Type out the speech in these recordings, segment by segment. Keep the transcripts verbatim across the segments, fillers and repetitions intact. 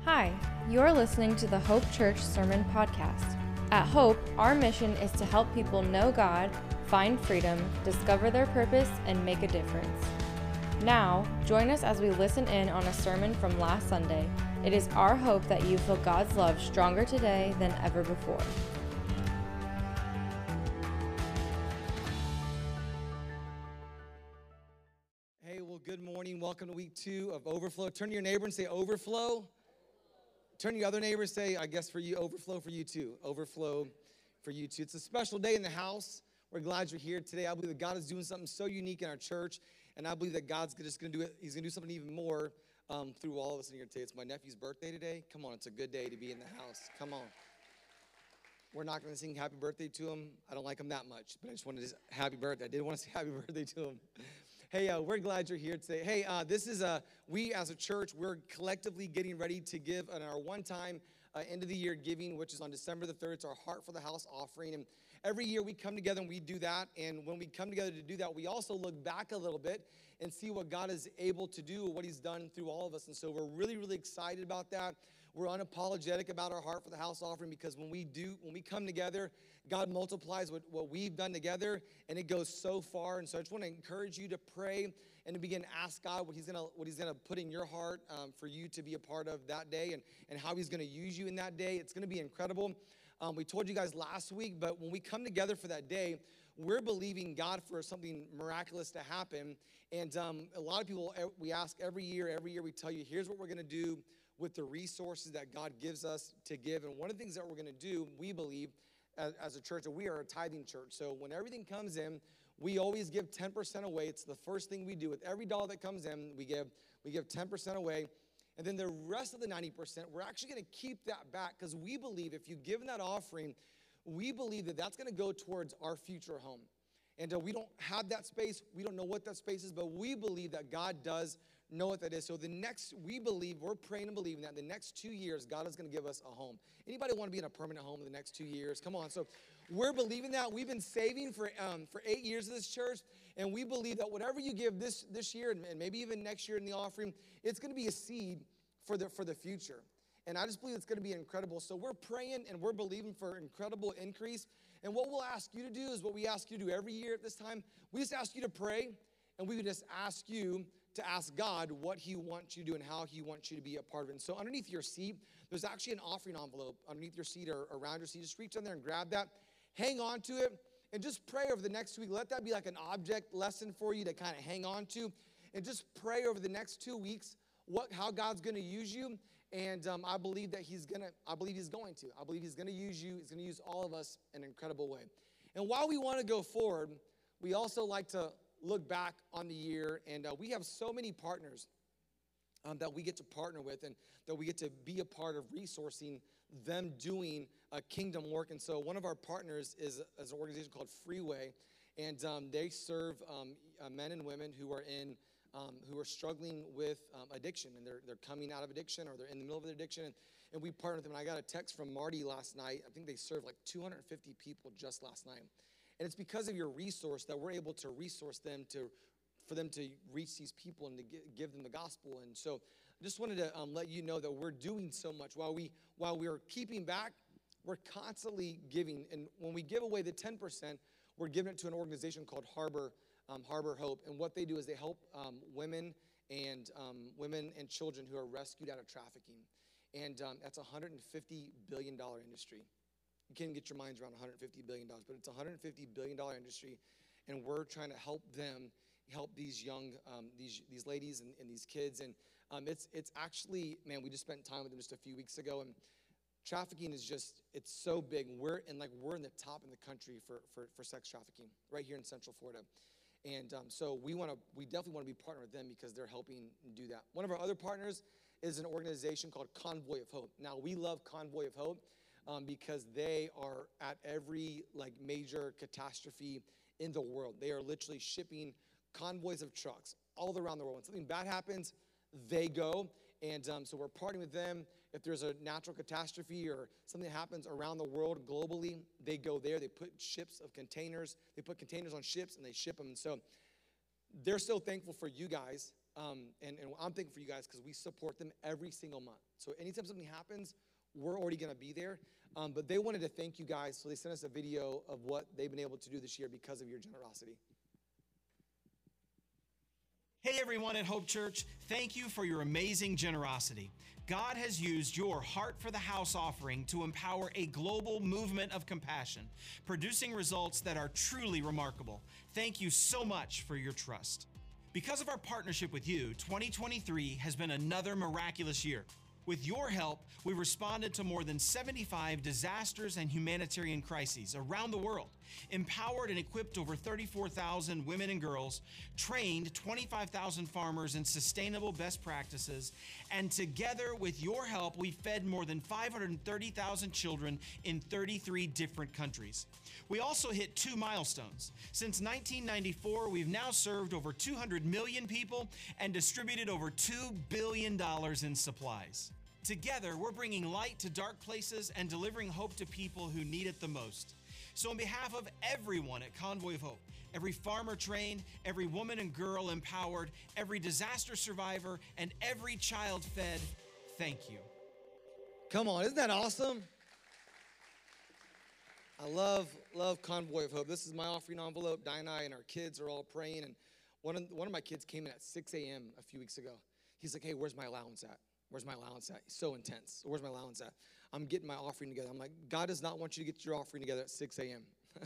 Hi, you're listening to the Hope Church Sermon Podcast. At Hope, our mission is to help people know God, find freedom, discover their purpose, and make a difference. Now, join us as we listen in on a sermon from last Sunday. It is our hope that you feel God's love stronger today than ever before. Hey, well, good morning. Welcome to week two of Overflow. Turn to your neighbor and say, Overflow. Turn to your other neighbor and say, I guess for you, Overflow for you too. Overflow for you too. It's a special day in the house. We're glad you're here today. I believe that God is doing something so unique in our church, and I believe that God's just going to do it. He's going to do something even more um, through all of us in here today. It's my nephew's birthday today. Come on, it's a good day to be in the house. Come on. We're not going to sing happy birthday to him. I don't like him that much, but I just wanted to say happy birthday. I did want to say happy birthday to him. Hey, uh, we're glad you're here today. Hey, uh, this is, a, we as a church, we're collectively getting ready to give on our one-time uh, end-of-the-year giving, which is on December the third. It's our Heart for the House offering. And every year we come together and we do that. And when we come together to do that, we also look back a little bit and see what God is able to do, what he's done through all of us. And so we're really, really excited about that. We're unapologetic about our Heart for the House offering because when we do, when we come together, God multiplies what, what we've done together, and it goes so far. And so I just want to encourage you to pray and to begin to ask God what he's gonna what he's gonna put in your heart um, for you to be a part of that day, and, and how he's gonna use you in that day. It's gonna be incredible. Um, we told you guys last week, but when we come together for that day, we're believing God for something miraculous to happen. And um, a lot of people, we ask every year, every year we tell you, here's what we're gonna do with the resources that God gives us to give. And one of the things that we're gonna do, we believe, as, as a church, we are a tithing church. So when everything comes in, we always give ten percent away. It's the first thing we do. With every dollar that comes in, we give we give ten percent away. And then the rest of the ninety percent, we're actually gonna keep that back because we believe if you give that offering, we believe that that's gonna go towards our future home. And uh, we don't have that space. We don't know what that space is, but we believe that God does know what that is. So the next, we believe, we're praying and believing that the next two years, God is going to give us a home. Anybody want to be in a permanent home in the next two years? Come on. So we're believing that. We've been saving for um, for eight years of this church, and we believe that whatever you give this this year, and, and maybe even next year in the offering, it's going to be a seed for the for the future. And I just believe it's going to be incredible. So we're praying and we're believing for incredible increase. And what we'll ask you to do is what we ask you to do every year at this time. We just ask you to pray, and we would just ask you to ask God what he wants you to do and how he wants you to be a part of it. And so underneath your seat, there's actually an offering envelope underneath your seat or around your seat. Just reach down there and grab that. Hang on to it and just pray over the next week. Let that be like an object lesson for you to kind of hang on to. And just pray over the next two weeks what how God's going to use you. And um, I believe that he's going to, I believe he's going to. I believe he's going to use you. He's going to use all of us in an incredible way. And while we want to go forward, we also like to look back on the year, and uh, we have so many partners um, that we get to partner with and that we get to be a part of resourcing them doing uh, kingdom work. And so one of our partners is, is an organization called Freeway, and um, they serve um, uh, men and women who are in um, who are struggling with um, addiction, and they're they're coming out of addiction or they're in the middle of their addiction. And, and we partner with them. And I got a text from Marty last night. I think they served like two hundred fifty people just last night. And it's because of your resource that we're able to resource them to, for them to reach these people and to give them the gospel. And so I just wanted to um, let you know that we're doing so much. While, we, while we're keeping back, we're constantly giving. And when we give away the ten percent, we're giving it to an organization called Harbor, um, Harbor Hope. And what they do is they help um, women and um, women and children who are rescued out of trafficking. And um, that's a one hundred fifty billion dollars industry. You can't get your minds around one hundred fifty billion dollars, but it's a one hundred fifty billion dollars industry, and we're trying to help them, help these young, um, these these ladies and, and these kids, and um, it's it's actually, man, we just spent time with them just a few weeks ago, and trafficking is just, it's so big. We're in like we're in the top in the country for for, for sex trafficking right here in Central Florida, and um, so we want to, we definitely want to be partnered with them because they're helping do that. One of our other partners is an organization called Convoy of Hope. Now we love Convoy of Hope. Um, because they are at every like major catastrophe in the world. They are literally shipping convoys of trucks all around the world. When something bad happens, they go. And um, so we're partnering with them. If there's a natural catastrophe or something happens around the world globally, they go there. They put ships of containers. They put containers on ships and they ship them. And so they're so thankful for you guys Um, and, and I'm thankful for you guys because we support them every single month. So anytime something happens, we're already going to be there. Um, but they wanted to thank you guys, so they sent us a video of what they've been able to do this year because of your generosity. Hey everyone at Hope Church, thank you for your amazing generosity. God has used your Heart for the House offering to empower a global movement of compassion, producing results that are truly remarkable. Thank you so much for your trust. Because of our partnership with you, twenty twenty-three has been another miraculous year. With your help, we responded to more than seventy-five disasters and humanitarian crises around the world, empowered and equipped over thirty-four thousand women and girls, trained twenty-five thousand farmers in sustainable best practices, and together with your help, we fed more than five hundred thirty thousand children in thirty-three different countries. We also hit two milestones. Since nineteen ninety-four, we've now served over two hundred million people and distributed over two billion dollars in supplies. Together, we're bringing light to dark places and delivering hope to people who need it the most. So on behalf of everyone at Convoy of Hope, every farmer trained, every woman and girl empowered, every disaster survivor, and every child fed, thank you. Come on, isn't that awesome? I love, love Convoy of Hope. This is my offering envelope. Diane and I and our kids are all praying, and one of, one of my kids came in at six a.m. a few weeks ago. He's like, hey, where's my allowance at? Where's my allowance at? He's so intense. Where's my allowance at? I'm getting my offering together. I'm like, God does not want you to get your offering together at six a.m.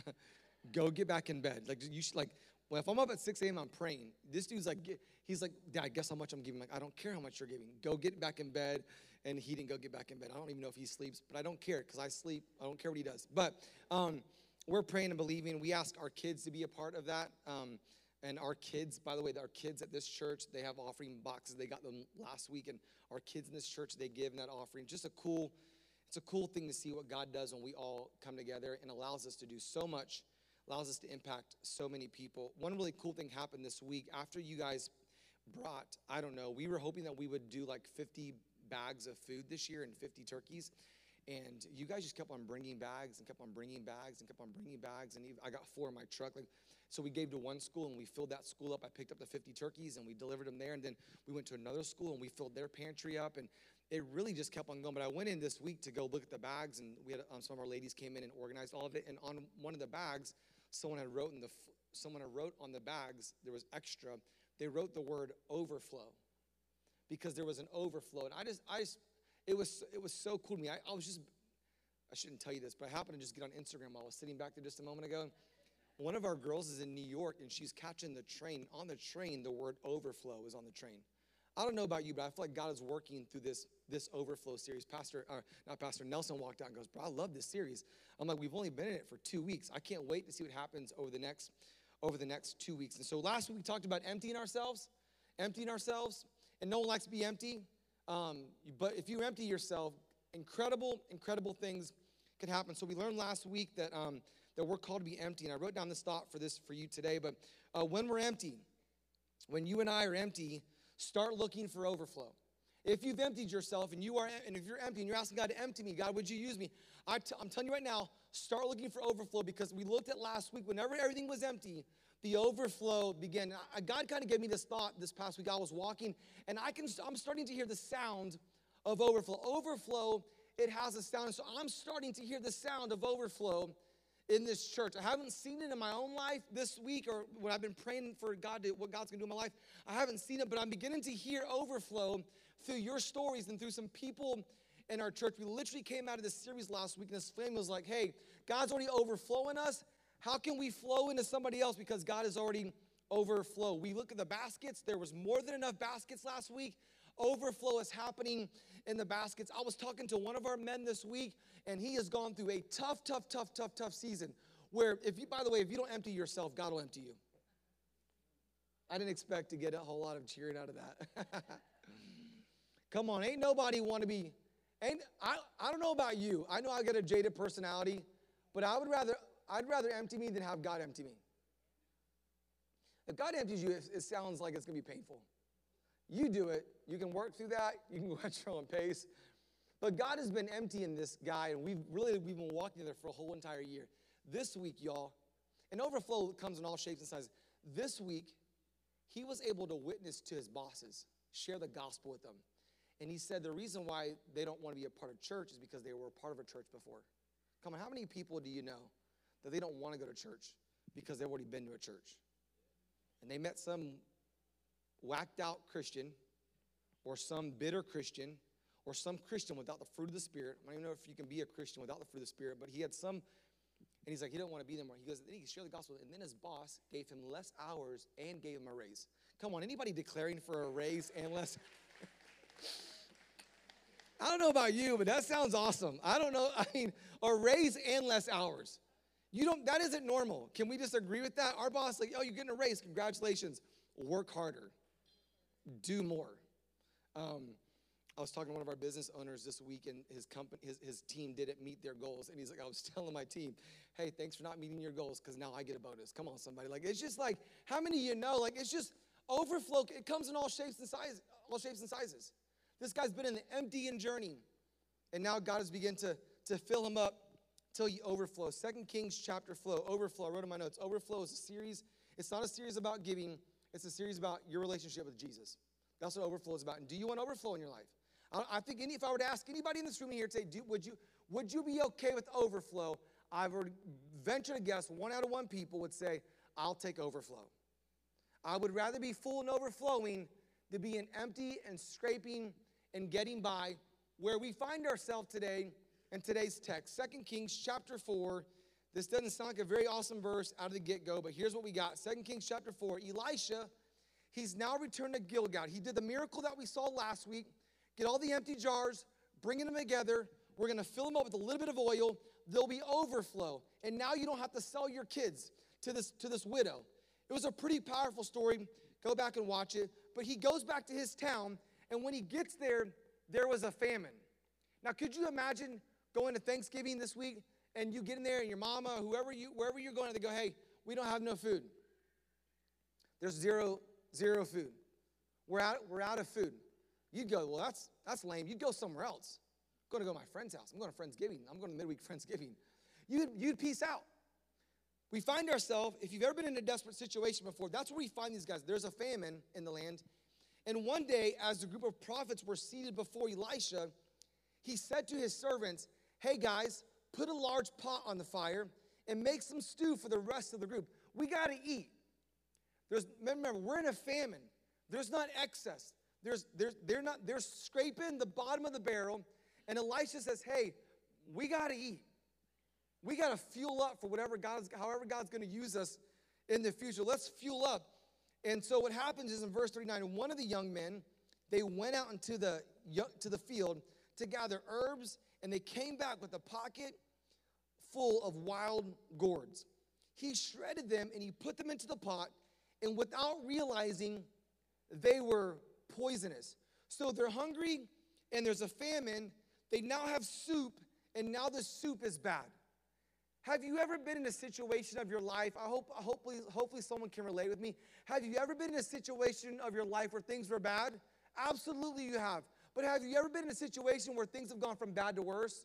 Go get back in bed. Like, you should, like, well, if I'm up at six a.m., I'm praying. This dude's like, he's like, Dad, guess how much I'm giving? Like, I don't care how much you're giving. Go get back in bed. And he didn't go get back in bed. I don't even know if he sleeps, but I don't care because I sleep. I don't care what he does. But um, we're praying and believing. We ask our kids to be a part of that. Um, And our kids, by the way, our kids at this church, they have offering boxes. They got them last week, and our kids in this church, they give in that offering. Just a cool, it's a cool thing to see what God does when we all come together and allows us to do so much, allows us to impact so many people. One really cool thing happened this week. After you guys brought, I don't know, we were hoping that we would do like fifty bags of food this year and fifty turkeys. And you guys just kept on bringing bags and kept on bringing bags and kept on bringing bags. And I got four in my truck. Like, so we gave to one school and we filled that school up. I picked up the fifty turkeys and we delivered them there. And then we went to another school and we filled their pantry up. And it really just kept on going. But I went in this week to go look at the bags, and we had um, some of our ladies came in and organized all of it. And on one of the bags, someone had wrote in the someone had wrote on the bags, there was extra. They wrote the word overflow because there was an overflow. And I just I just It was it was so cool to me. I, I was just, I shouldn't tell you this, but I happened to just get on Instagram while I was sitting back there just a moment ago. One of our girls is in New York, and she's catching the train. On the train, the word overflow is on the train. I don't know about you, but I feel like God is working through this, this overflow series. Pastor, uh, not Pastor, Nelson walked out and goes, bro, I love this series. I'm like, we've only been in it for two weeks. I can't wait to see what happens over the next, over the next two weeks. And so last week we talked about emptying ourselves, emptying ourselves, and no one likes to be empty. Um, but if you empty yourself, incredible, incredible things can happen. So we learned last week that um, that we're called to be empty. And I wrote down this thought for this for you today. But uh, when we're empty, when you and I are empty, start looking for overflow. If you've emptied yourself and you are, and if you're empty and you're asking God to empty me, God, would you use me? I t- I'm telling you right now, start looking for overflow, because we looked at last week, whenever everything was empty, the overflow began. I, God kind of gave me this thought this past week. I was walking, and I can, I'm starting to hear the sound of overflow. Overflow, it has a sound. So I'm starting to hear the sound of overflow in this church. I haven't seen it in my own life this week, or when I've been praying for God to, what God's gonna do in my life. I haven't seen it, but I'm beginning to hear overflow through your stories and through some people in our church. We literally came out of this series last week, and this family was like, hey, God's already overflowing us. How can we flow into somebody else, because God is already overflow? We look at the baskets. There was more than enough baskets last week. Overflow is happening in the baskets. I was talking to one of our men this week, and he has gone through a tough, tough, tough, tough, tough season where, if you, by the way, if you don't empty yourself, God will empty you. I didn't expect to get a whole lot of cheering out of that. Come on, ain't nobody want to be, ain't, I, I don't know about you. I know I get a jaded personality, but I would rather, I'd rather empty me than have God empty me. If God empties you, it, it sounds like it's going to be painful. You do it. You can work through that. You can go at your own pace. But God has been emptying this guy, and we've really, we've been walking together for a whole entire year. This week, y'all, and overflow comes in all shapes and sizes. This week, he was able to witness to his bosses, share the gospel with them. And he said the reason why they don't want to be a part of church is because they were a part of a church before. Come on, how many people do you know that they don't want to go to church because they've already been to a church? And they met some whacked out Christian or some bitter Christian or some Christian without the fruit of the Spirit. I don't even know if you can be a Christian without the fruit of the Spirit, but he had some, and he's like, he didn't want to be there more. He goes, then he shared the gospel, and then his boss gave him less hours and gave him a raise. Come on, anybody declaring for a raise and less? I don't know about you, but that sounds awesome. I don't know, I mean, a raise and less hours. You don't, that isn't normal. Can we just agree with that? Our boss, like, oh, you're getting a raise, congratulations. Work harder, do more. Um, I was talking to one of our business owners this week, and his company, his, his team didn't meet their goals. And he's like, I was telling my team, hey, thanks for not meeting your goals, because now I get a bonus. Come on, somebody. Like, it's just like, how many of you know, like, it's just overflow. It comes in all shapes and sizes, all shapes and sizes. This guy's been in the emptying journey, and now God has begun to, to fill him up till he overflows. Second Kings chapter flow, overflow. I wrote in my notes, overflow is a series. It's not a series about giving. It's a series about your relationship with Jesus. That's what overflow is about. And do you want overflow in your life? I, I think any, if I were to ask anybody in this room here today, do, would you would you be okay with overflow? I would venture to guess one out of one people would say, I'll take overflow. I would rather be full and overflowing than being empty and scraping and getting by, where we find ourselves today in today's text. Second Kings chapter four. This doesn't sound like a very awesome verse out of the get-go, but here's what we got. Second Kings chapter four, Elisha, he's now returned to Gilgal. He did the miracle that we saw last week. Get all the empty jars, bringing them together. We're going to fill them up with a little bit of oil. There'll be overflow. And now you don't have to sell your kids to this, to this widow. It was a pretty powerful story. Go back and watch it. But he goes back to his town, and when he gets there, there was a famine. Now, could you imagine going to Thanksgiving this week, and you get in there, and your mama, whoever you, wherever you're going, they go, hey, we don't have no food. There's zero, zero food. We're out, we're out of food. You'd go, well, that's that's lame. You'd go somewhere else. I'm going to go to my friend's house. I'm going to Friendsgiving. I'm going to midweek Friendsgiving. You'd, you'd peace out. We find ourselves, if you've ever been in a desperate situation before, that's where we find these guys. There's a famine in the land. And one day, as the group of prophets were seated before Elisha, he said to his servants, hey, guys, put a large pot on the fire and make some stew for the rest of the group. We got to eat. There's, remember, we're in a famine. There's not excess. There's, there's, they're not, they're scraping the bottom of the barrel. And Elisha says, hey, we got to eat. We got to fuel up for whatever God's, however God's going to use us in the future. Let's fuel up. And so what happens is in verse thirty-nine, one of the young men, they went out into the, to the field to gather herbs, and they came back with a pocket full of wild gourds. He shredded them, and he put them into the pot, and without realizing, they were poisonous. So they're hungry, and there's a famine. They now have soup, and now the soup is bad. Have you ever been in a situation of your life? I hope, hopefully, hopefully someone can relate with me. Have you ever been in a situation of your life where things were bad? Absolutely you have. But have you ever been in a situation where things have gone from bad to worse?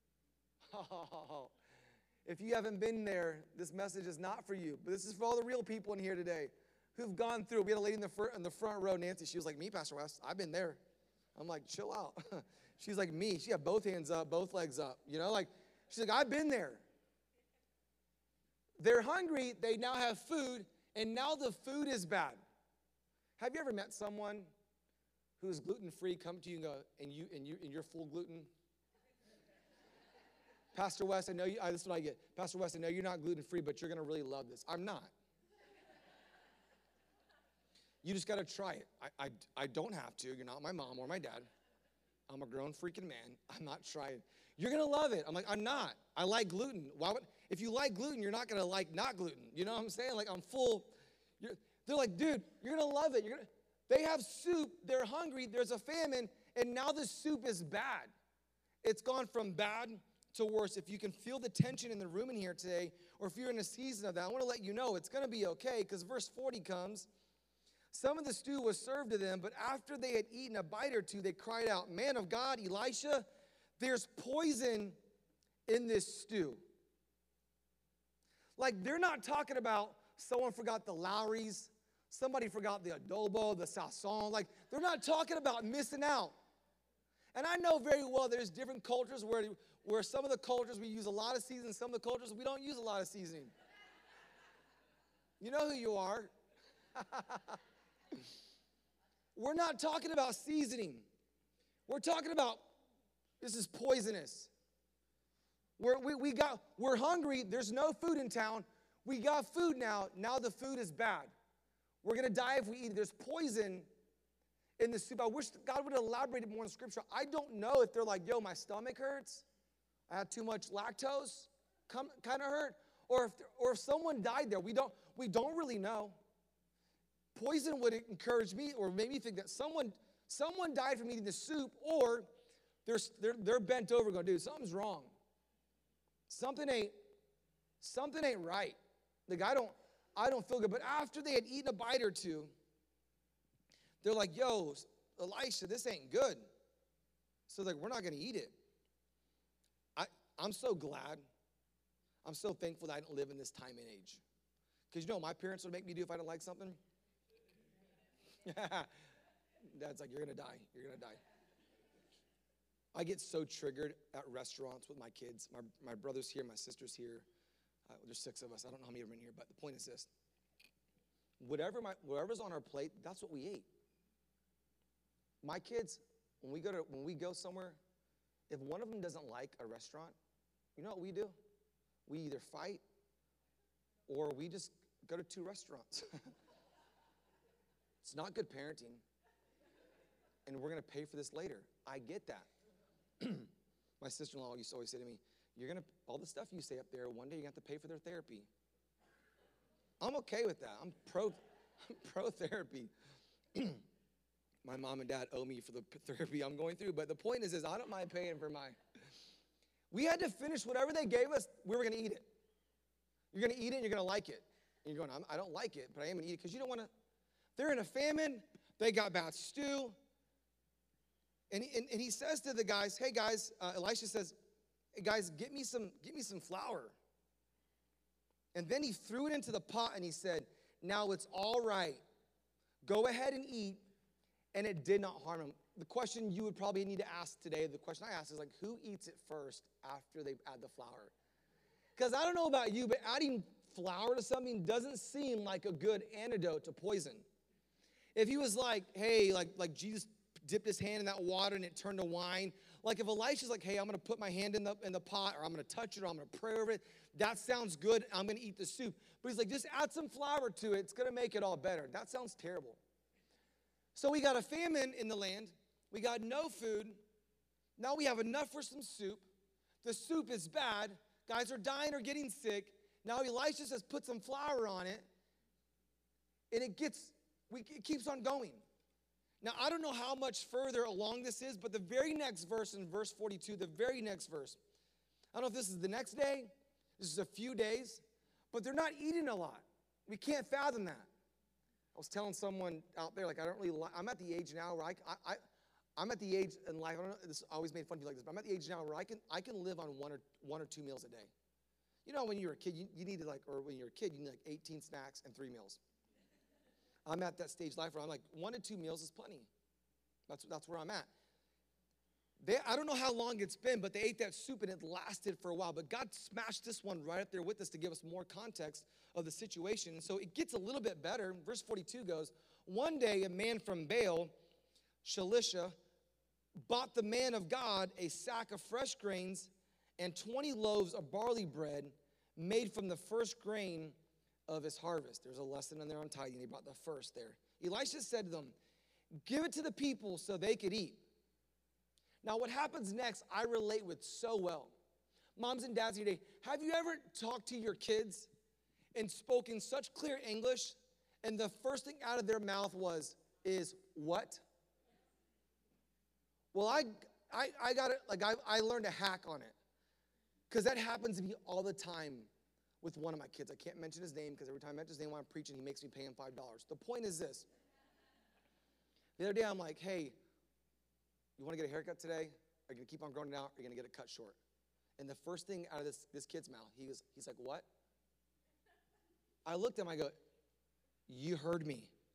Oh, if you haven't been there, this message is not for you. But this is for all the real people in here today who've gone through. We had a lady in the, fir- in the front row, Nancy. She was like, me, Pastor West. I've been there. I'm like, chill out. She's like, me. She had both hands up, both legs up. You know, like, she's like, I've been there. They're hungry, they now have food, and now the food is bad. Have you ever met someone who's gluten-free, come to you and go, and, you, and, you, and you're full gluten? Pastor West, I know you, I, this is what I get. Pastor West, I know you're not gluten-free, but you're going to really love this. I'm not. You just got to try it. I, I, I don't have to. You're not my mom or my dad. I'm a grown freaking man. I'm not trying. You're going to love it. I'm like, I'm not. I like gluten. Why would, if you like gluten, you're not going to like not gluten. You know what I'm saying? Like, I'm full. You're, they're like, dude, you're going to love it. You're gonna, they have soup. They're hungry. There's a famine. And now the soup is bad. It's gone from bad to worse. If you can feel the tension in the room in here today, or if you're in a season of that, I want to let you know it's going to be okay, because verse forty comes. Some of the stew was served to them, but after they had eaten a bite or two, they cried out, man of God, Elisha, there's poison in this stew. Like, they're not talking about someone forgot the Lowry's, Somebody forgot the adobo, the sazon. Like, they're not talking about missing out. And I know very well there's different cultures where, where some of the cultures we use a lot of seasoning, some of the cultures we don't use a lot of seasoning. You know who you are. We're not talking about seasoning. We're talking about, this is poisonous. We're, we, we got, we're hungry. There's no food in town. We got food now. Now the food is bad. We're going to die if we eat it. There's poison in the soup. I wish God would have elaborated more in Scripture. I don't know if they're like, yo, my stomach hurts. I had too much lactose, come, kind of hurt. Or if, or if someone died there. We don't, we don't really know. Poison would encourage me or make me think that someone, someone died from eating the soup, or they're, they're, they're bent over going, dude, something's wrong. Something ain't, something ain't right. Like, I don't, I don't feel good. But after they had eaten a bite or two, they're like, yo, Elisha, this ain't good. So like, we're not going to eat it. I, I'm so glad. I'm so thankful that I didn't live in this time and age. Because you know what my parents would make me do if I didn't like something? Dad's like, you're going to die. You're going to die. I get so triggered at restaurants with my kids. My, my brother's here. My sister's here. Uh, there's six of us. I don't know how many are in here, but the point is this. Whatever my, whatever's on our plate, that's what we ate. My kids, when we go to when we go somewhere, if one of them doesn't like a restaurant, you know what we do? We either fight or we just go to two restaurants. It's not good parenting. And we're going to pay for this later. I get that. My sister-in-law used to always say to me, you're going to, all the stuff you say up there, one day you're going to have to pay for their therapy. I'm okay with that. I'm pro, I'm pro therapy. My mom and dad owe me for the therapy I'm going through, but the point is, is I don't mind paying for my. We had to finish whatever they gave us. We were going to eat it. You're going to eat it, and you're going to like it. And you're going, I don't like it, but I am going to eat it because you don't want to. They're in a famine. They got bad stew. And he, and, and he says to the guys, hey, guys, uh, Elisha says, hey, guys, get me some, get me some flour. And then he threw it into the pot, and he said, now it's all right. Go ahead and eat. And it did not harm him. The question you would probably need to ask today, the question I ask is like, who eats it first after they add the flour? Because I don't know about you, but adding flour to something doesn't seem like a good antidote to poison. If he was like, hey, like, like Jesus dipped his hand in that water and it turned to wine, like if Elisha's like, hey, I'm going to put my hand in the, in the pot, or I'm going to touch it, or I'm going to pray over it, that sounds good, I'm going to eat the soup. But he's like, just add some flour to it, it's going to make it all better. That sounds terrible. So we got a famine in the land. We got no food. Now we have enough for some soup. The soup is bad. Guys are dying or getting sick. Now Elisha says, put some flour on it. And it gets, we, it keeps on going. Now, I don't know how much further along this is, but the very next verse, in verse forty-two, the very next verse, I don't know if this is the next day, this is a few days, but they're not eating a lot. We can't fathom that. I was telling someone out there, like, I don't really like, I'm at the age now where I, I, I I'm at the age in life, I don't know, this always made fun of you like this, but I'm at the age now where I can, I can live on one or, one or two meals a day. You know, when you were a kid, you, you needed like, or when you're a kid, you need like eighteen snacks and three meals. I'm at that stage of life where I'm like, one to two meals is plenty. That's, that's where I'm at. They, I don't know how long it's been, but they ate that soup and it lasted for a while. But God smashed this one right up there with us to give us more context of the situation. And so it gets a little bit better. Verse forty-two goes, one day a man from Baal, Shalisha, bought the man of God a sack of fresh grains and twenty loaves of barley bread made from the first grain of his harvest. There's a lesson in there on tithing. He brought the first there. Elisha said to them, give it to the people so they could eat. Now, what happens next, I relate with so well. Moms and dads here today, have you ever talked to your kids and spoken such clear English, and the first thing out of their mouth was, is what? Well, I, I, I got it, like I, I learned a hack on it. Because that happens to me all the time with one of my kids. I can't mention his name because every time I mention his name while I'm preaching, he makes me pay him five dollars. The point is this. The other day, I'm like, hey, you want to get a haircut today? Are you going to keep on growing it out? Or are you going to get it cut short? And the first thing out of this, this kid's mouth, he was, he's like, what? I looked at him, I go, you heard me.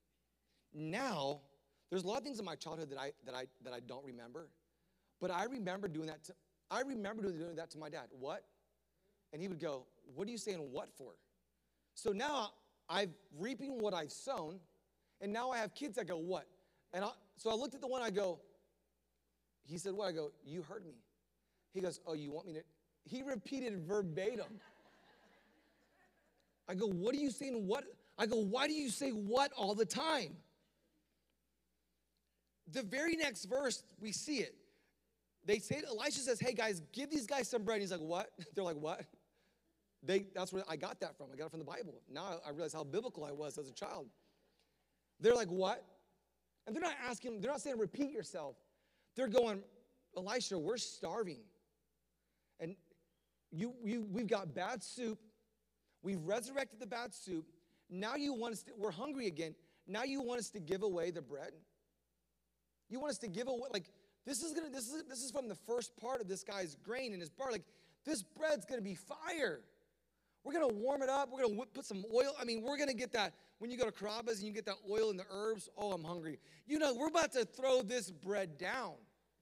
Now, there's a lot of things in my childhood that I that I that I don't remember, but I remember doing that to I remember doing that to my dad. What? And he would go, "What are you saying what for?" So now I'm reaping what I've sown, and now I have kids that go, "What?" And I, so I looked at the one, I go, he said, "What?" I go, "You heard me." He goes, "Oh, you want me to?" He repeated verbatim. I go, "What are you saying what?" I go, "Why do you say what all the time?" The very next verse, we see it. They say, Elisha says, "Hey guys, give these guys some bread." He's like, "What?" They're like, "What?" They, that's where I got that from. I got it from the Bible. Now I realize how biblical I was as a child. They're like, "What?" And they're not asking, they're not saying repeat yourself. They're going, "Elisha, we're starving. And you, you, we've got bad soup. We've resurrected the bad soup. Now you want us to, we're hungry again. Now you want us to give away the bread? You want us to give away, like, this is gonna, this is this is from the first part of this guy's grain in his bar. Like, this bread's gonna be fire. We're gonna warm it up. We're gonna put some oil. I mean, we're gonna get that, when you go to Carrabba's and you get that oil and the herbs, oh, I'm hungry. You know, we're about to throw this bread down.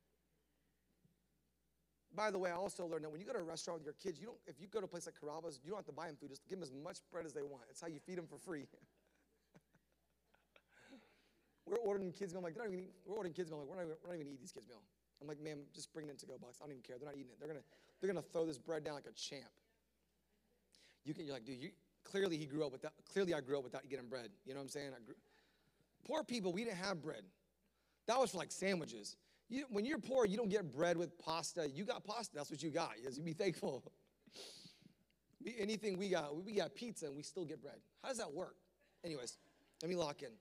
By the way, I also learned that when you go to a restaurant with your kids, you don't, if you go to a place like Carrabba's, you don't have to buy them food. Just give them as much bread as they want. It's how you feed them for free. We're ordering kids' meal. I'm like, they're not even eating, we're ordering kids' meal. I'm like, we're not, even, we're not even eating these kids' meal. I'm like, "Ma'am, just bring it in to-go box. I don't even care. They're not eating it. They're gonna, they're gonna throw this bread down like a champ." You can, you're like, dude, you, clearly he grew up without, clearly I grew up without getting bread. You know what I'm saying? I grew, poor people, we didn't have bread. That was for like sandwiches. You, when you're poor, you don't get bread with pasta. You got pasta. That's what you got. Yes, you be thankful. We, anything we got, we got pizza and we still get bread. How does that work? Anyways, let me lock in.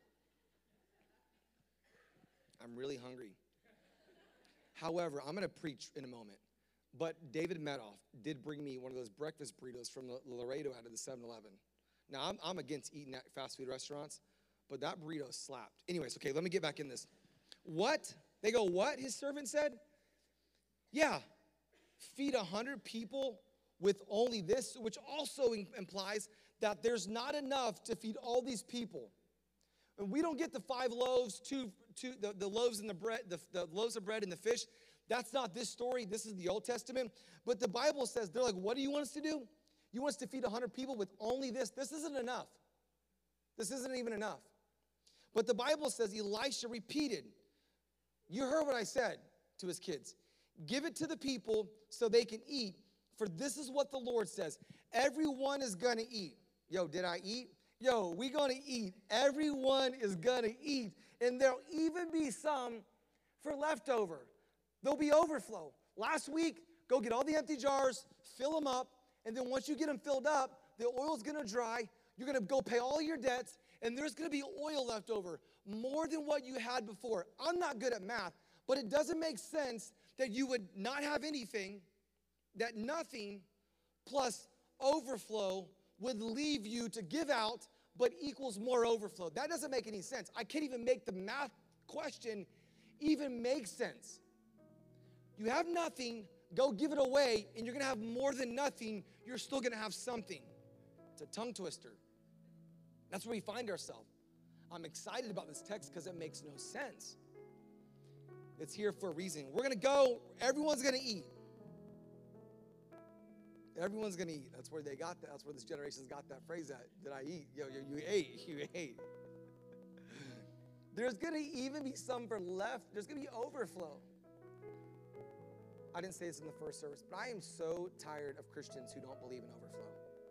I'm really hungry. However, I'm going to preach in a moment. But David Medoff did bring me one of those breakfast burritos from Laredo out of the seven eleven. Now, I'm, I'm against eating at fast food restaurants, but that burrito slapped. Anyways, okay, let me get back in this. What? They go, "What?" His servant said. Yeah, feed one hundred people with only this, which also implies that there's not enough to feed all these people. And we don't get the five loaves, two, two, the, the loaves and the bread, the, the loaves of bread and the fish. That's not this story. This is the Old Testament. But the Bible says, they're like, "What do you want us to do? You want us to feed one hundred people with only this? This isn't enough. This isn't even enough." But the Bible says Elisha repeated, you heard what I said to his kids. "Give it to the people so they can eat, for this is what the Lord says. Everyone is going to eat." Yo, did I eat? Yo, we going to eat. Everyone is going to eat. And there'll even be some for leftover. There'll be overflow. Last week, go get all the empty jars, fill them up, and then once you get them filled up, the oil's going to dry. You're going to go pay all your debts, and there's going to be oil left over, more than what you had before. I'm not good at math, but it doesn't make sense that you would not have anything, that nothing plus overflow would leave you to give out, but equals more overflow. That doesn't make any sense. I can't even make the math question even make sense. You have nothing, go give it away, and you're going to have more than nothing. You're still going to have something. It's a tongue twister. That's where we find ourselves. I'm excited about this text because it makes no sense. It's here for a reason. We're going to go, everyone's going to eat. Everyone's going to eat. That's where they got that. That's where this generation's got that phrase at. Did I eat? Yo, yo, you ate. You ate. There's going to even be some for left. There's going to be overflow. I didn't say this in the first service, but I am so tired of Christians who don't believe in overflow.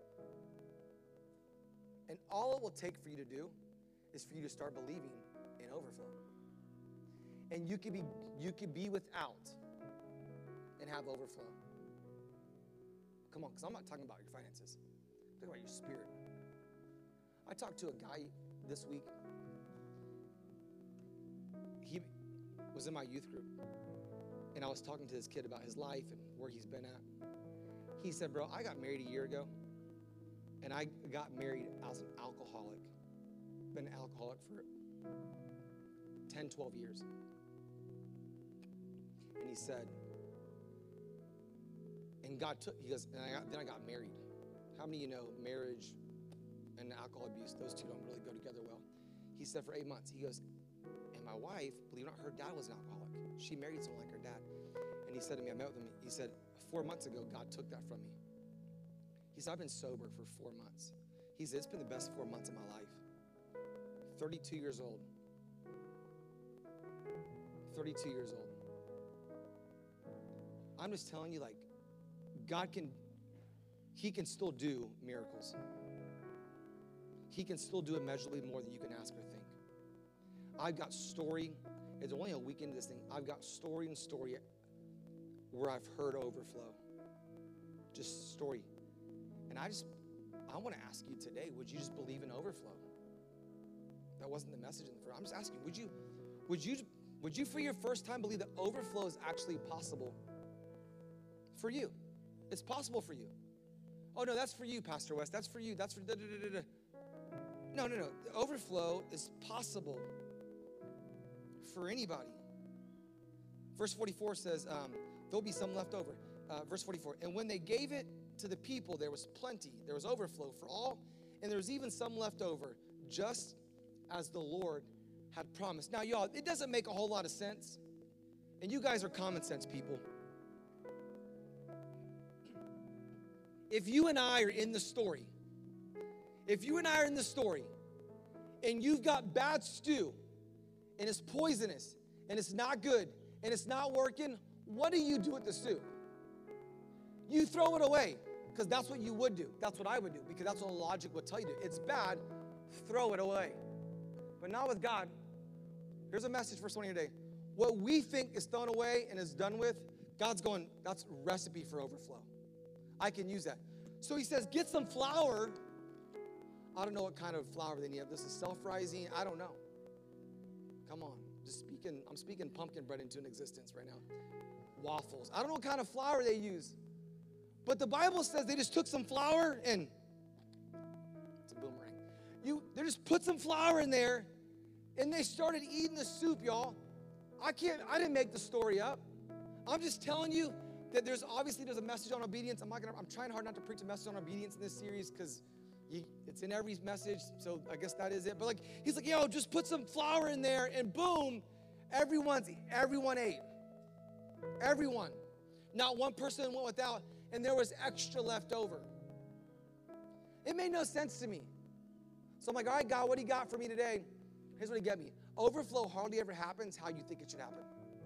And all it will take for you to do is for you to start believing in overflow. And you could be you could be without and have overflow. Come on, because I'm not talking about your finances. I'm talking about your spirit. I talked to a guy this week. He was in my youth group. And I was talking to this kid about his life and where he's been at. He said, "Bro, I got married a year ago. And I got married as an alcoholic. Been an alcoholic for ten, twelve years. And he said, and God took, he goes, and I got, then I got married. How many of you know marriage and alcohol abuse, those two don't really go together well? He said, for eight months. He goes, and my wife, believe it or not, her dad was an alcoholic. She married someone like her dad. And he said to me, I met with him, he said, four months ago, God took that from me. He said, I've been sober for four months. He said, it's been the best four months of my life. thirty-two years old. thirty-two years old. I'm just telling you, like, God can, he can still do miracles. He can still do immeasurably more than you can ask or think. I've got story, it's only a week into this thing, I've got story and story where I've heard overflow. Just story. And I just, I want to ask you today, would you just believe in overflow? That wasn't the message in the first. I'm just asking, would you, would you, would you for your first time believe that overflow is actually possible for you? It's possible for you. Oh no, that's for you, Pastor West. That's for you. That's for da da da da. No, no, no. The overflow is possible for anybody. Verse forty-four says, um, there'll be some left over. Uh, verse forty-four, and when they gave it to the people, there was plenty. There was overflow for all, and there was even some left over, just as the Lord had promised. Now, y'all, it doesn't make a whole lot of sense, and you guys are common sense people. If you and I are in the story, if you and I are in the story, and you've got bad stew, and it's poisonous, and it's not good, and it's not working, what do you do with the stew? You throw it away, because that's what you would do. That's what I would do, because that's what logic would tell you to do. It's bad, throw it away. But not with God. Here's a message for someone here today. What we think is thrown away and is done with, God's going, that's a recipe for overflow. I can use that. So he says, get some flour. I don't know what kind of flour they need. This is self-rising. I don't know. Come on. Just speaking, I'm speaking pumpkin bread into an existence right now. Waffles. I don't know what kind of flour they use. But the Bible says they just took some flour and it's a boomerang. You, they just put some flour in there and they started eating the soup, y'all. I can't, I didn't make the story up. I'm just telling you that there's obviously there's a message on obedience. I'm not gonna, I'm trying hard not to preach a message on obedience in this series because it's in every message, so I guess that is it. But like, he's like, yo, just put some flour in there, and boom, everyone's everyone ate. Everyone. Not one person went without, and there was extra left over. It made no sense to me. So I'm like, all right, God, what do you got for me today? Here's what he got me. Overflow hardly ever happens how you think it should happen.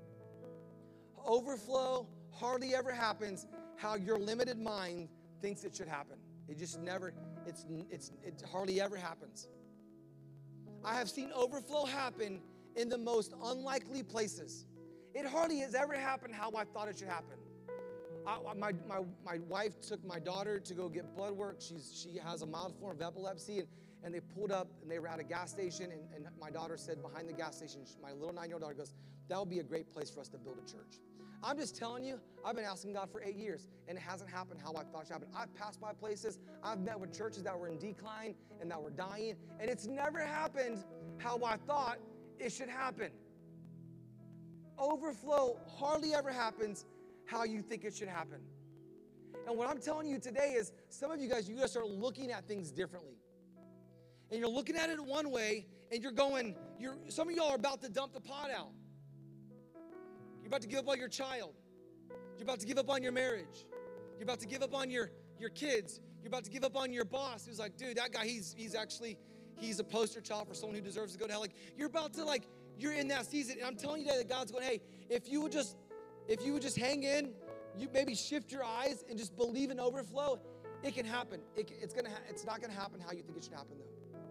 Overflow hardly ever happens how your limited mind thinks it should happen. It just never, it's, it's, it hardly ever happens. I have seen overflow happen in the most unlikely places. It hardly has ever happened how I thought it should happen. I, my, my, my wife took my daughter to go get blood work. She's, she has a mild form of epilepsy, and, and they pulled up, and they were at a gas station, and, and my daughter said behind the gas station, my little nine-year-old daughter goes, that would be a great place for us to build a church. I'm just telling you, I've been asking God for eight years, and it hasn't happened how I thought it should happen. I've passed by places, I've met with churches that were in decline and that were dying, and it's never happened how I thought it should happen. Overflow hardly ever happens how you think it should happen. And what I'm telling you today is, some of you guys, you gotta start looking at things differently. And you're looking at it one way, and you're going, you're, some of y'all are about to dump the pot out. You're about to give up on your child. You're about to give up on your marriage. You're about to give up on your, your kids. You're about to give up on your boss who's like, dude, that guy, he's he's actually, he's a poster child for someone who deserves to go to hell. Like, you're about to, like, you're in that season. And I'm telling you today that God's going, hey, if you would just, if you would just hang in, you maybe shift your eyes and just believe in overflow, it can happen. It, it's gonna, ha- it's not gonna happen how you think it should happen, though.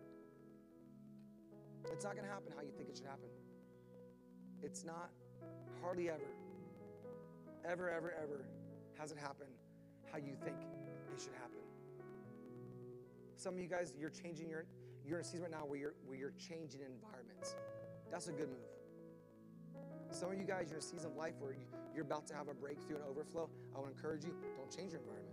It's not gonna happen how you think it should happen. It's not. Hardly ever, ever, ever, ever has it happened how you think it should happen. Some of you guys, you're changing your, you're in a season right now where you're, where you're changing environments. That's a good move. Some of you guys, you're in a season of life where you, you're about to have a breakthrough and overflow. I want to encourage you, don't change your environment.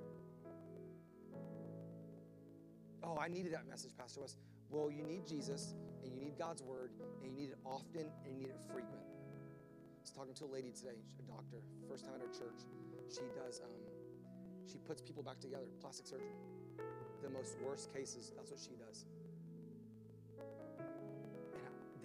Oh, I needed that message, Pastor West. Well, you need Jesus, and you need God's word, and you need it often, and you need it frequent. I was talking to a lady today, a doctor, first time at her church. She does, um, she puts people back together, plastic surgery. The most worst cases, that's what she does.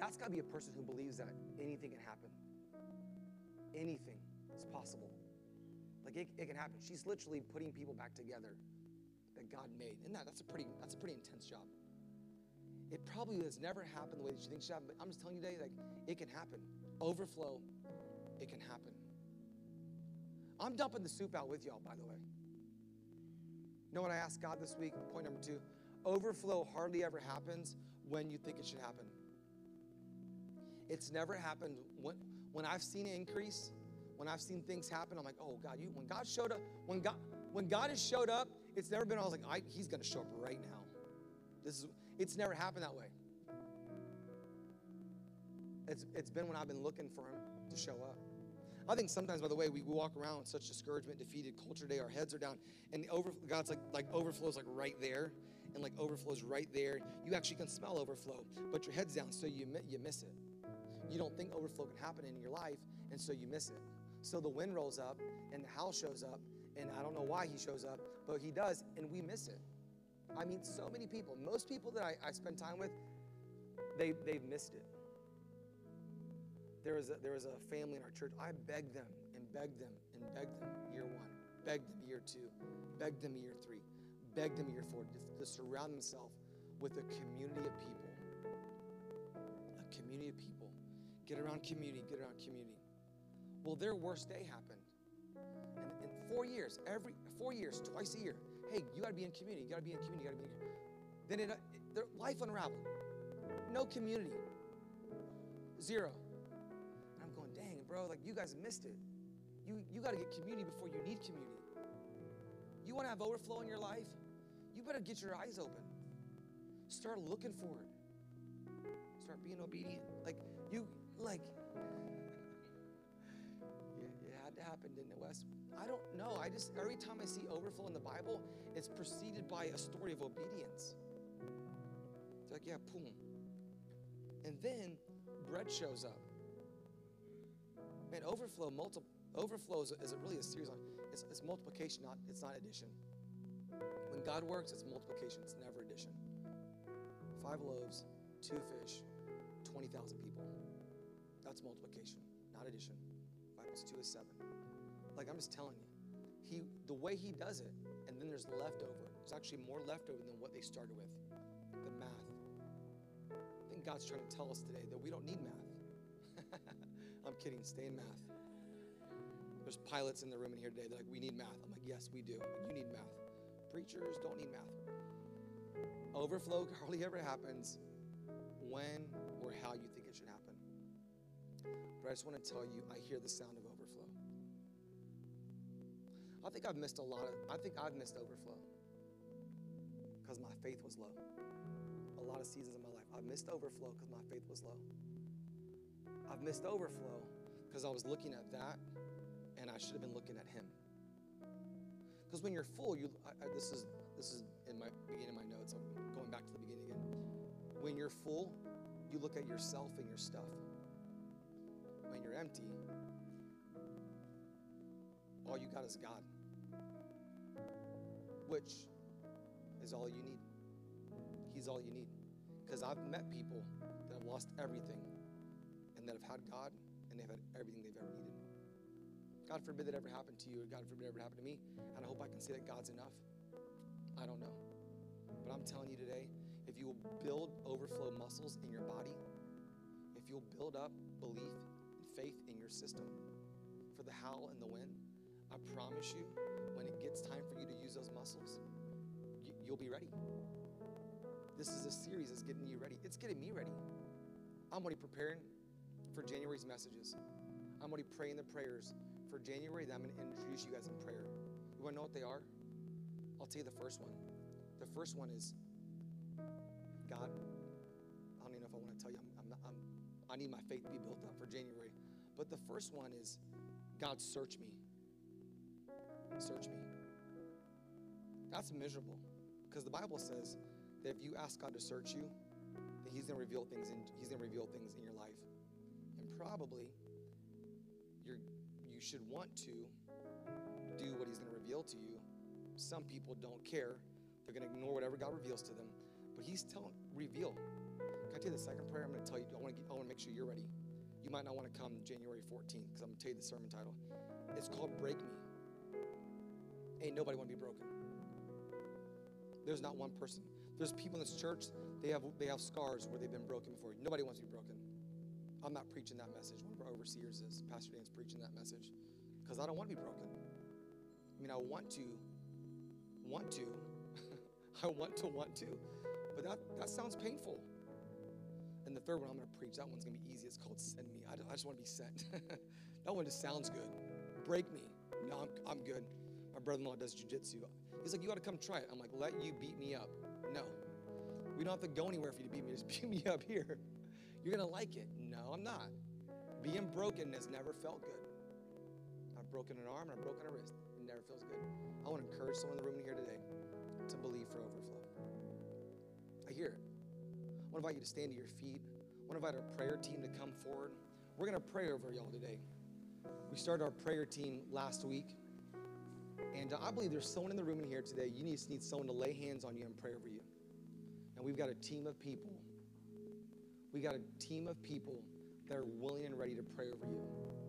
That's got to be a person who believes that anything can happen. Anything is possible. Like it, it can happen. She's literally putting people back together that God made. And that, that's a pretty, that's a pretty intense job. It probably has never happened the way that you think it should happen, but I'm just telling you today, like, it can happen. Overflow, it can happen. I'm dumping the soup out with y'all, by the way. You know what I asked God this week? Point number two, overflow hardly ever happens when you think it should happen. It's never happened when, when I've seen it increase, when I've seen things happen, I'm like, oh God, you, when God showed up, when God, when God has showed up, it's never been, I was like, I, he's gonna show up right now. This is, it's never happened that way. It's, it's been when I've been looking for him to show up. I think sometimes, by the way, we walk around with such discouragement, defeated culture today, our heads are down, and over, God's like, like overflow's like right there, and like overflow's right there. You actually can smell overflow, but your head's down, so you, you miss it. You don't think overflow can happen in your life, and so you miss it. So the wind rolls up, and the house shows up, and I don't know why he shows up, but he does, and we miss it. I mean, so many people, most people that I, I spend time with, they, they've missed it. There was, a, there was a family in our church. I begged them and begged them and begged them year one, begged them year two, begged them year three, begged them year four to, to surround themselves with a community of people. A community of people. Get around community, get around community. Well, their worst day happened. And in four years, every four years, twice a year, hey, you gotta be in community, you gotta be in community, you gotta be in community. Then it, it, their life unraveled. No community. Zero. And I'm going, dang, bro, like you guys missed it. You, you gotta get community before you need community. You wanna have overflow in your life? You better get your eyes open. Start looking for it. Start being obedient. Like, you, like, yeah, it had to happen, didn't it, Wes? I don't know. I just, every time I see overflow in the Bible, it's preceded by a story of obedience. It's like, yeah, boom. And then bread shows up. Man, overflow, multi, overflow is, is really a series on, it's, it's multiplication, not, it's not addition. When God works, it's multiplication, it's never addition. Five loaves, two fish, twenty thousand people. That's multiplication, not addition. Five plus two is seven. Like, I'm just telling you, he, the way he does it, and then there's leftover. There's actually more leftover than what they started with, the math. I think God's trying to tell us today that we don't need math. I'm kidding, stay in math. There's pilots in the room in here today. They're like, we need math. I'm like, yes, we do. You need math. Preachers don't need math. Overflow hardly ever happens when or how you think it should happen. But I just want to tell you, I hear the sound of overflow. I think I've missed a lot of, I think I've missed overflow because my faith was low. A lot of seasons of my life, I've missed overflow because my faith was low. I've missed overflow because I was looking at that and I should have been looking at him. Because when you're full, you I, I, this is this is in my beginning of my notes. I'm going back to the beginning again. When you're full, you look at yourself and your stuff. When you're empty, all you got is God, which is all you need. He's all you need. Because I've met people that have lost everything and that have had God and they've had everything they've ever needed. God forbid that ever happened to you, or God forbid it ever happened to me, and I hope I can say that God's enough. I don't know. But I'm telling you today, if you will build overflow muscles in your body, if you'll build up belief and faith in your system for the howl and the wind, I promise you, when it gets time for you to use those muscles, you, you'll be ready. This is a series that's getting you ready. It's getting me ready. I'm already preparing for January's messages. I'm already praying the prayers for January that I'm going to introduce you guys in prayer. You want to know what they are? I'll tell you the first one. The first one is, God, I don't even know if I want to tell you. I'm, I'm not, I'm, I need my faith to be built up for January. But the first one is, God, search me. Search me. That's miserable because the Bible says that if you ask God to search you, that He's going to reveal things in He's going to reveal things in your life, and probably you're you should want to do what He's going to reveal to you. Some people don't care; they're going to ignore whatever God reveals to them. But But he's telling, reveal. Can I tell you the second prayer? I'm going to tell you, I want to I want to make sure you're ready. You might not want to come January fourteenth because I'm going to tell you the sermon title. It's called Break Me. Ain't nobody want to be broken. There's not one person. There's people in this church, they have they have scars where they've been broken before. Nobody wants to be broken. I'm not preaching that message. One of our overseers is. Pastor Dan's preaching that message because I don't want to be broken. I mean, I want to, want to. I want to, want to. But that, that sounds painful. And the third one I'm going to preach, that one's going to be easy. It's called Send Me. I, I just want to be sent. That one just sounds good. Break me. No, I'm, I'm good. My brother-in-law does jiu-jitsu. He's like, you got to come try it. I'm like, let you beat me up. No. We don't have to go anywhere for you to beat me. Just beat me up here. You're going to like it. No, I'm not. Being broken has never felt good. I've broken an arm and I've broken a wrist. It never feels good. I want to encourage someone in the room here today to believe for overflow. I hear it. I want to invite you to stand to your feet. I want to invite our prayer team to come forward. We're going to pray over y'all today. We started our prayer team last week. And uh, I believe there's someone in the room in here today. You need, need someone to lay hands on you and pray over you. And we've got a team of people. We got a team of people that are willing and ready to pray over you.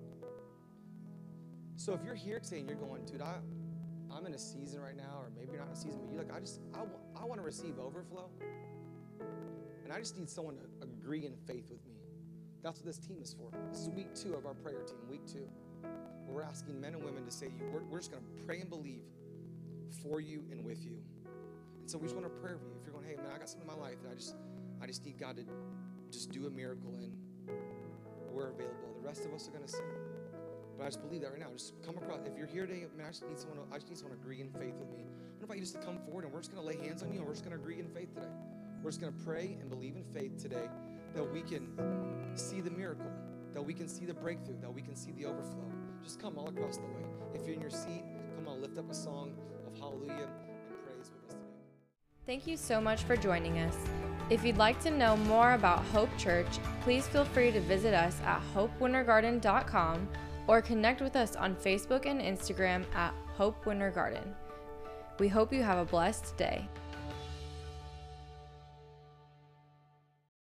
So if you're here today and you're going, dude, I, I'm in a season right now, or maybe you're not in a season, but you're like, I just, I, w- I want to receive overflow. And I just need someone to agree in faith with me. That's what this team is for. This is week two of our prayer team, week two. Where we're asking men and women to say, we're, we're just going to pray and believe for you and with you. And so we just want to pray over you. If you're going, hey, man, I got something in my life that I just, I just need God to just do a miracle in, we're available. The rest of us are going to sing. But I just believe that right now. Just come across. If you're here today, man, I just need someone to, I just need someone to agree in faith with me. I invite you just to come forward, and we're just going to lay hands on you, and we're just going to agree in faith today. We're just going to pray and believe in faith today that we can see the miracle, that we can see the breakthrough, that we can see the overflow. Just come all across the way. If you're in your seat, come on, lift up a song of hallelujah and praise with us today. Thank you so much for joining us. If you'd like to know more about Hope Church, please feel free to visit us at hope winter garden dot com or connect with us on Facebook and Instagram at Hope Winter Garden. We hope you have a blessed day.